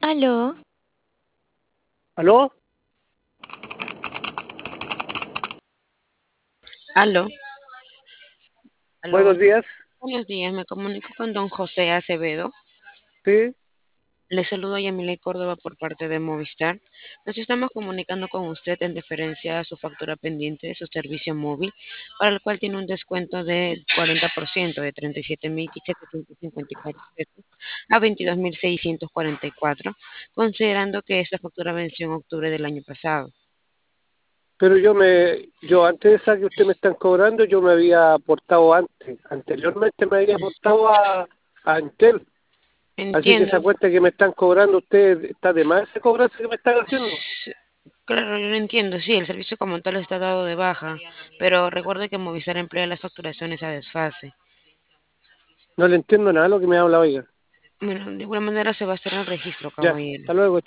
Aló, ¿Aló? Aló, aló, Buenos días. buenos días, me comunico con don José Acevedo. Sí, Le saludo a Yamile Córdoba por parte de Movistar. Nos estamos comunicando con usted en deferencia a su factura pendiente de su servicio móvil, para el cual tiene un descuento del 40% de 37.754 pesos a 22.644, considerando que esta factura venció en octubre del año pasado. pero yo antes de esa que usted me están cobrando, yo me había aportado anteriormente me había aportado a Entel. Así que Entiendo. esa cuenta que me están cobrando usted está de más esa cobranza que me están haciendo. Claro, yo lo entiendo, sí, el servicio como tal está dado de baja, pero recuerde que Movistar emplea las facturaciones a desfase. No le entiendo nada de lo que me habla, oiga. Bueno, de igual manera se va a hacer el registro, Ya, caballero. hasta luego.